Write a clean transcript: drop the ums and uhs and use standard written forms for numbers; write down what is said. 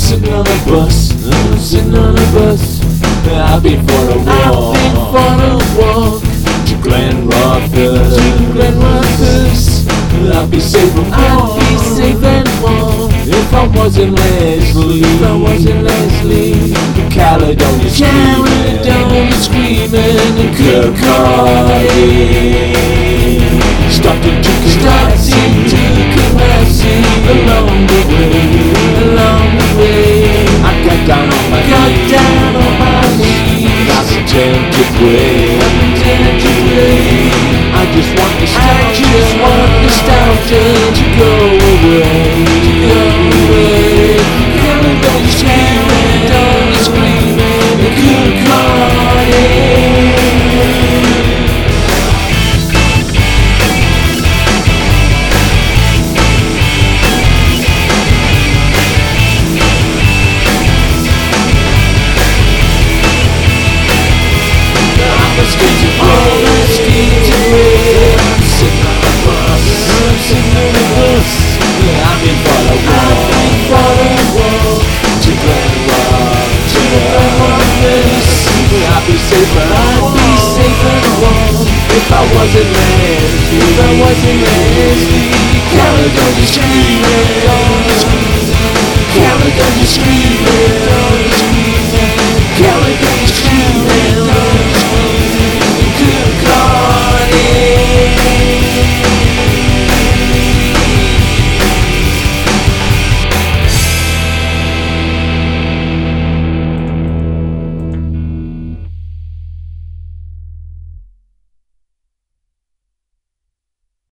sitting on a bus, I'm sitting on a bus. I've been for a walk to Glen Rothes. I'd be safe and warm if I wasn't Leslie. Caledonia screaming and Kirkcaldy. Stopped into Kumasi along the way. I got down on my knees. I pretend to pray. I just want nostalgia to go away. Caledonia screaming and Kirkcaldy. I've been for a walk to Glen Rothes. I'd be safe and warm if I wasn't Leslie.